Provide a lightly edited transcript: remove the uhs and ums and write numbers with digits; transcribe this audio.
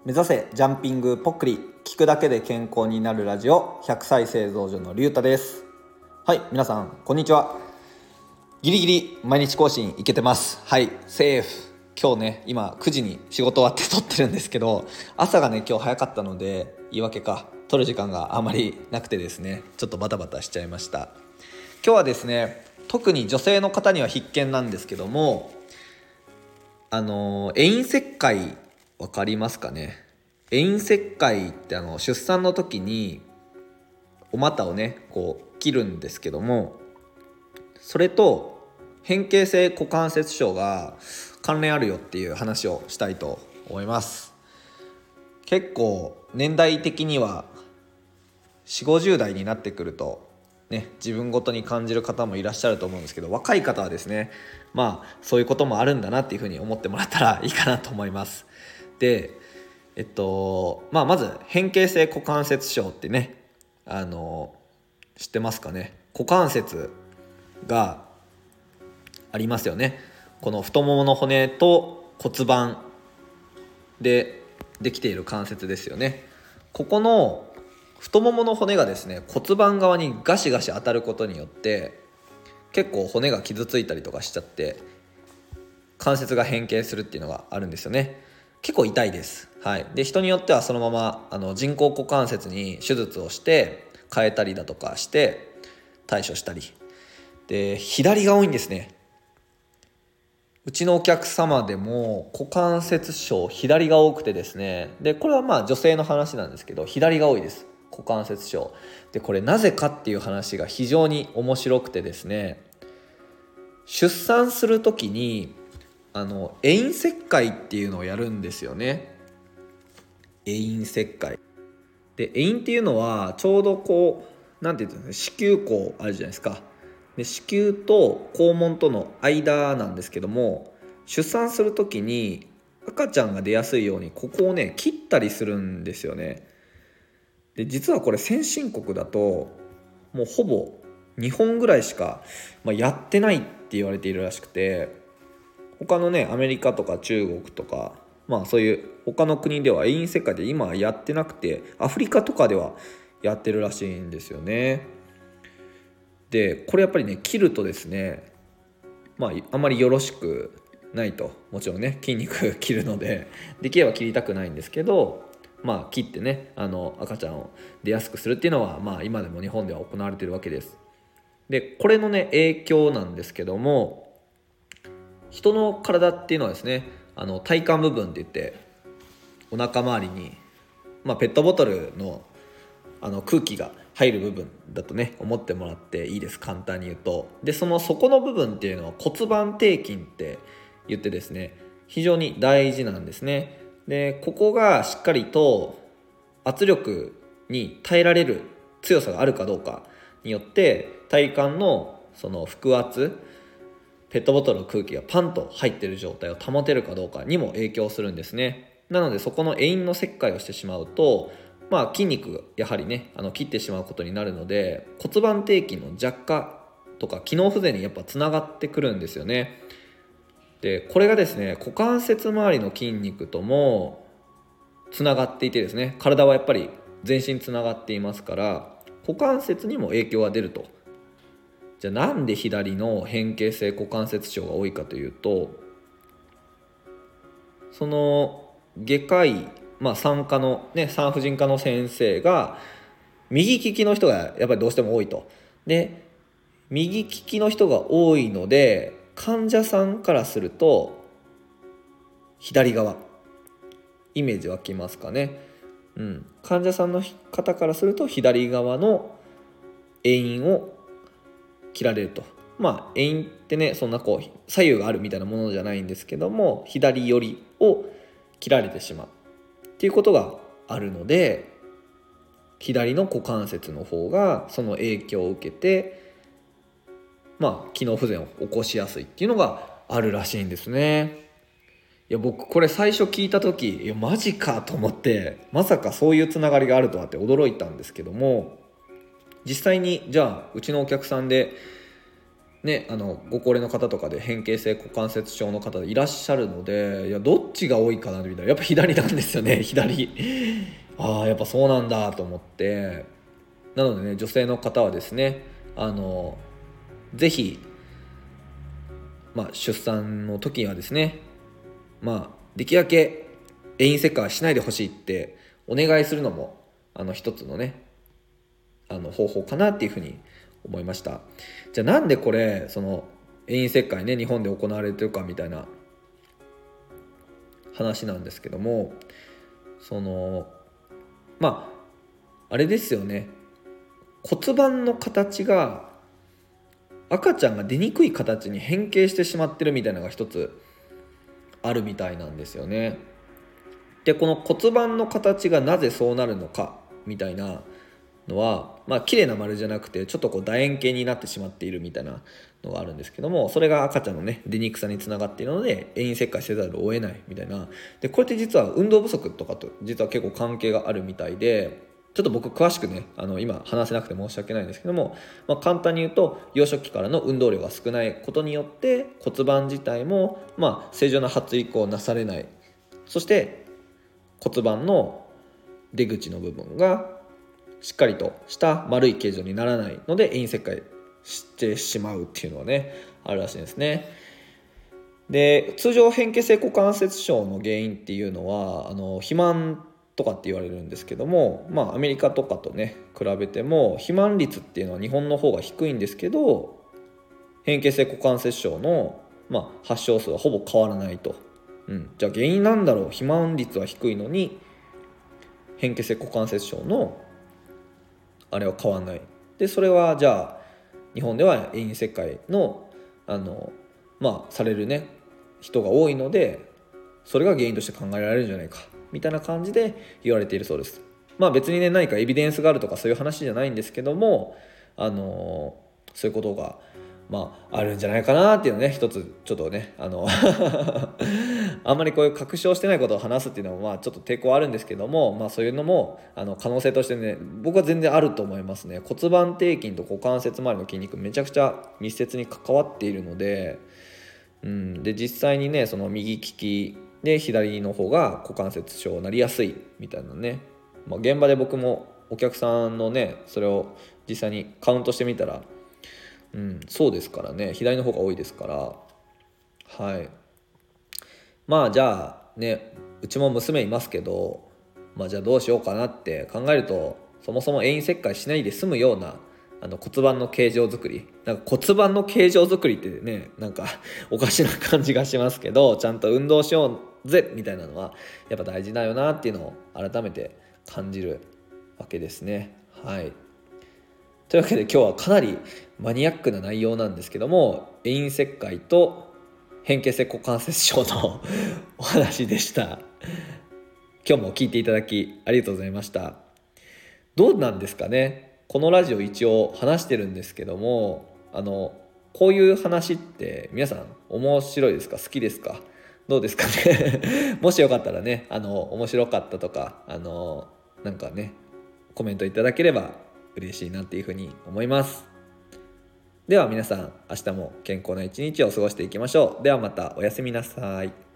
目指せジャンピングポックリ、聞くだけで健康になるラジオ、100歳製造所のりゅうたです。はい、皆さんこんにちは。ギリギリ毎日更新いけてます。はい、セーフ。今日ね、今9時に仕事終わって撮ってるんですけど、朝がね今日早かったので言い訳か、撮る時間があまりなくてですね、ちょっとバタバタしちゃいました。今日はですね、特に女性の方には必見なんですけども、遠因切開わかりますかね。遠因切開って出産の時にお股をねこう切るんですけども、それと変形性股関節症が関連あるよっていう話をしたいと思います。結構年代的には4、50代になってくるとね、自分ごとに感じる方もいらっしゃると思うんですけど、若い方はですね、そういうこともあるんだなっていうふうに思ってもらったらいいかなと思います。で、まず変形性股関節症ってね、知ってますかね。股関節がありますよね。この太ももの骨と骨盤でできている関節ですよね。ここの太ももの骨がですね、骨盤側にガシガシ当たることによって結構骨が傷ついたりとかしちゃって関節が変形するっていうのがあるんですよね。結構痛いです。はい。で、人によってはそのまま人工股関節に手術をして変えたりだとかして対処したりで、左が多いんですね。うちのお客様でも股関節症左が多くてですね、でこれは女性の話なんですけど、左が多いです、股関節症で。これなぜかっていう話が非常に面白くてですね、出産する時に遠因切開っていうのをやるんですよね。遠因切開で、遠因っていうのはちょうどこうなんていうんですか、子宮口あるじゃないですか。で、子宮と肛門との間なんですけども、出産する時に赤ちゃんが出やすいようにここをね切ったりするんですよね。で、実はこれ先進国だともうほぼ日本ぐらいしか、やってないって言われているらしくて、他のねアメリカとか中国とか、そういう他の国では遠因切開で今はやってなくて、アフリカとかではやってるらしいんですよね。でこれやっぱりね切るとですね、あまりよろしくないと。もちろんね筋肉切るのでできれば切りたくないんですけど、切ってね赤ちゃんを出やすくするっていうのは、今でも日本では行われているわけです。でこれのね影響なんですけども、人の体っていうのはですね、体幹部分って言ってお腹周りに、ペットボトルの空気が入る部分だとね思ってもらっていいです、簡単に言うと。でその底の部分っていうのは骨盤底筋って言ってですね、非常に大事なんですね。でここがしっかりと圧力に耐えられる強さがあるかどうかによって、体幹のその腹圧、ペットボトルの空気がパンと入っている状態を保てるかどうかにも影響するんですね。なのでそこの遠因の切開をしてしまうと、筋肉がやはりね切ってしまうことになるので、骨盤底筋の弱化とか機能不全にやっぱつながってくるんですよね。でこれがですね股関節周りの筋肉ともつながっていてですね、体はやっぱり全身つながっていますから股関節にも影響が出ると。じゃあなんで左の変形性股関節症が多いかというと、その外科医、産科のね産婦人科の先生が右利きの人がやっぱりどうしても多いと。で右利きの人が多いので、患者さんからすると左側、イメージ湧きますかね。患者さんの方からすると左側の遠因を切られると。遠因ってねそんなこう左右があるみたいなものじゃないんですけども、左寄りを切られてしまうっていうことがあるので、左の股関節の方がその影響を受けて、機能不全を起こしやすいっていうのがあるらしいんですね。いや僕これ最初聞いた時、マジかと思って、まさかそういうつながりがあるとはって驚いたんですけども、実際にじゃあうちのお客さんでね、ご高齢の方とかで変形性股関節症の方いらっしゃるので、いやどっちが多いかなみたいな、やっぱ左なんですよね。左やっぱそうなんだと思って、なのでね、女性の方はですね、ぜひ、出産の時にはですね、できるだけ遠因切開はしないでほしいってお願いするのも一つのね方法かなっていうふうに思いました。じゃあなんでこれその遠因切開ね日本で行われてるかみたいな話なんですけども、あれですよね、骨盤の形が赤ちゃんが出にくい形に変形してしまってるみたいなのが一つあるみたいなんですよね。でこの骨盤の形がなぜそうなるのかみたいなのは綺麗な丸じゃなくてちょっとこう楕円形になってしまっているみたいなのがあるんですけども、それが赤ちゃんのね出にくさにつながっているので遠因切開せざるを得ないみたいな。でこれって実は運動不足とかと実は結構関係があるみたいで、ちょっと僕詳しくね今話せなくて申し訳ないんですけども、簡単に言うと幼少期からの運動量が少ないことによって骨盤自体も正常な発育をなされない、そして骨盤の出口の部分がしっかりとした丸い形状にならないので遠因切開してしまうっていうのはねあるらしいですね。で通常変形性股関節症の原因っていうのは肥満とかって言われるんですけども、アメリカとかとね比べても肥満率っていうのは日本の方が低いんですけど、変形性股関節症の、発症数はほぼ変わらないと。じゃあ原因なんだろう、肥満率は低いのに変形性股関節症のあれは変わらない。でそれはじゃあ日本では遠因切開のされるね人が多いので、それが原因として考えられるんじゃないかみたいな感じで言われているそうです。別にね何かエビデンスがあるとかそういう話じゃないんですけども、そういうことがあるんじゃないかなっていうのね、一つちょっとねあんまりこういう確証してないことを話すっていうのもちょっと抵抗あるんですけども、そういうのも可能性としてね僕は全然あると思いますね。骨盤底筋と股関節周りの筋肉めちゃくちゃ密接に関わっているので、で実際にねその右利きで左の方が股関節症になりやすいみたいなね、現場で僕もお客さんのねそれを実際にカウントしてみたらそうですからね、左の方が多いですから。はい。じゃあねうちも娘いますけど、じゃあどうしようかなって考えると、そもそも遠因切開しないで済むような骨盤の形状作り、骨盤の形状作りってねおかしな感じがしますけど、ちゃんと運動しようぜみたいなのはやっぱ大事だよなっていうのを改めて感じるわけですね。はい。というわけで今日はかなりマニアックな内容なんですけども、遠因切開と変形性股関節症のお話でした。今日も聞いていただきありがとうございました。どうなんですかね、このラジオ一応話してるんですけども、こういう話って皆さん面白いですか、好きですか、どうですかねもしよかったらね面白かったとかコメントいただければ嬉しいなっていうふうに思います。では皆さん明日も健康な一日を過ごしていきましょう。ではまたおやすみなさい。